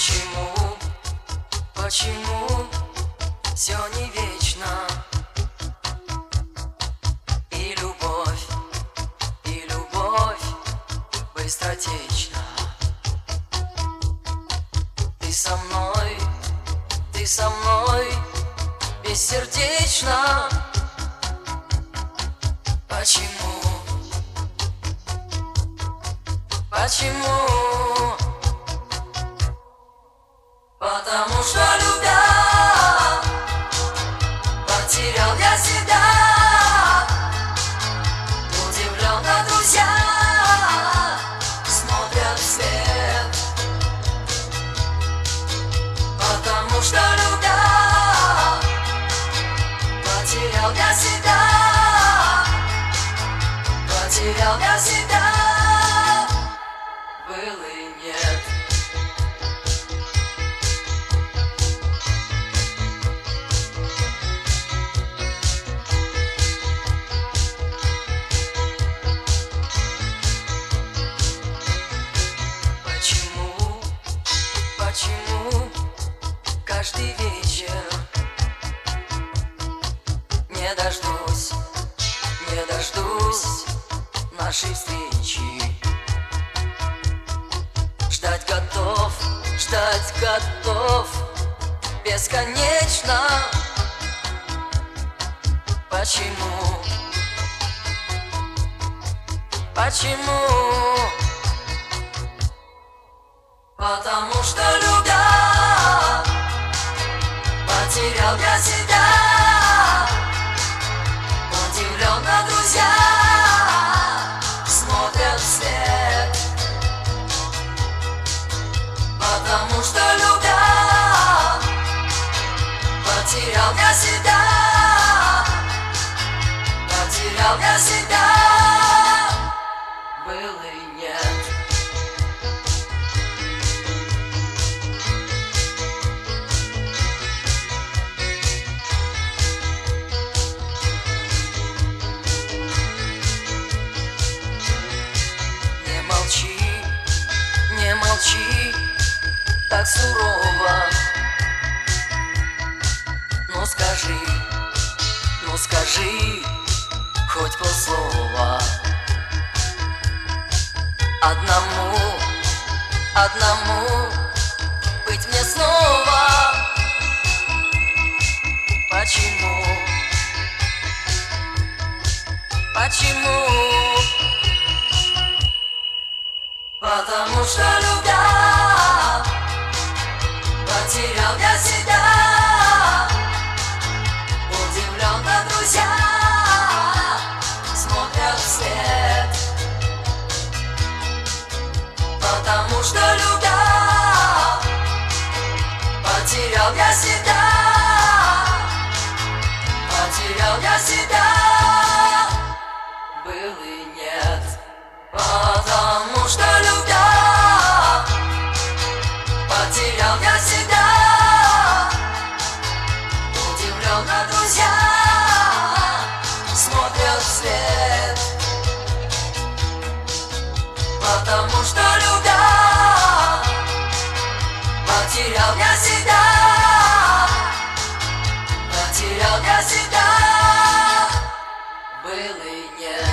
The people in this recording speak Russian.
Почему все не вечно? И любовь быстротечна. Ты со мной бессердечно. Почему? Потому что любя, потерял я себя. Удивленно друзья смотрят вслед. Потому что любя, потерял я себя. Потерял я себя. Был и нет. Почему каждый вечер не дождусь нашей встречи? Ждать готов бесконечно. Почему? Потому что любя, потерял я себя. Удивленно друзья смотрят вслед. Потому что любя, потерял я себя. Потерял я себя. Был и нет. Не молчи так сурово. Ну скажи хоть полслова. Одному быть мне снова. Почему? Потому что любя, потерял я себя. Удивленно друзья смотрят вслед. Потому что любя, потерял я себя. Потерял я себя. Был и нет. Потому что любя, потерял я себя. Удивленно друзья смотрят вслед. Потому что любя, потерял я себя. Потерял я себя. Был и нет.